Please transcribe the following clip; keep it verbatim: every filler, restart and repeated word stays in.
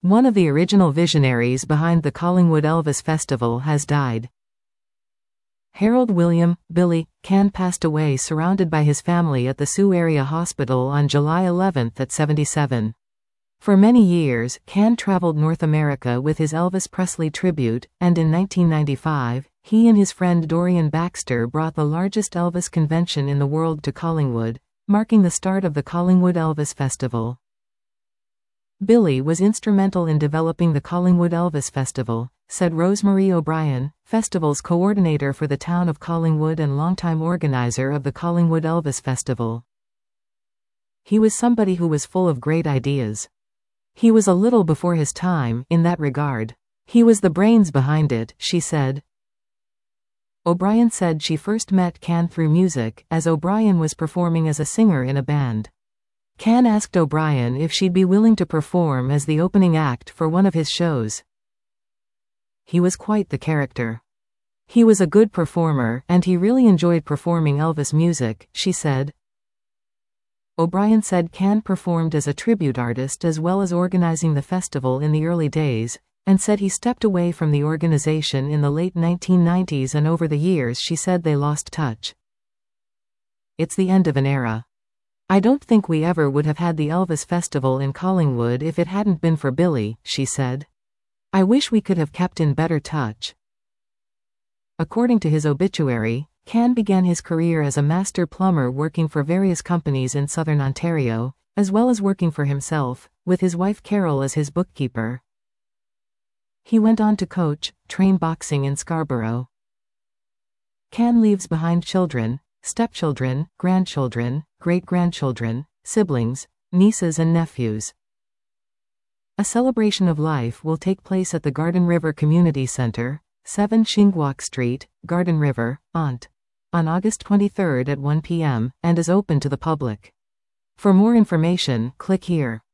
One of the original visionaries behind the Collingwood Elvis Festival has died. Harold William Billy Cann passed away surrounded by his family at the Sioux Area Hospital on July eleventh at seventy-seven. For many years, Cann traveled North America with his Elvis Presley tribute, and in nineteen ninety-five, he and his friend Dorian Baxter brought the largest Elvis convention in the world to Collingwood, marking the start of the Collingwood Elvis Festival. Billy was instrumental in developing the Collingwood Elvis Festival, said Rosemary O'Brien, festival's coordinator for the town of Collingwood and longtime organizer of the Collingwood Elvis Festival. He was somebody who was full of great ideas. He was a little before his time, in that regard. He was the brains behind it, she said. O'Brien said she first met Cann through music, as O'Brien was performing as a singer in a band. Cann asked O'Brien if she'd be willing to perform as the opening act for one of his shows. He was quite the character. He was a good performer, and he really enjoyed performing Elvis music, she said. O'Brien said Cann performed as a tribute artist as well as organizing the festival in the early days, and said he stepped away from the organization in the late nineteen nineties, and over the years she said they lost touch. It's the end of an era. I don't think we ever would have had the Elvis Festival in Collingwood if it hadn't been for Billy, she said. I wish we could have kept in better touch. According to his obituary, Cann began his career as a master plumber working for various companies in southern Ontario, as well as working for himself, with his wife Carol as his bookkeeper. He went on to coach, train boxing in Scarborough. Cann leaves behind children, stepchildren, grandchildren, great-grandchildren, siblings, nieces and nephews. A celebration of life will take place at the Garden River Community Centre, seven Shingwauk Street, Garden River, Ont, on August twenty-third at one p m, and is open to the public. For more information, click here.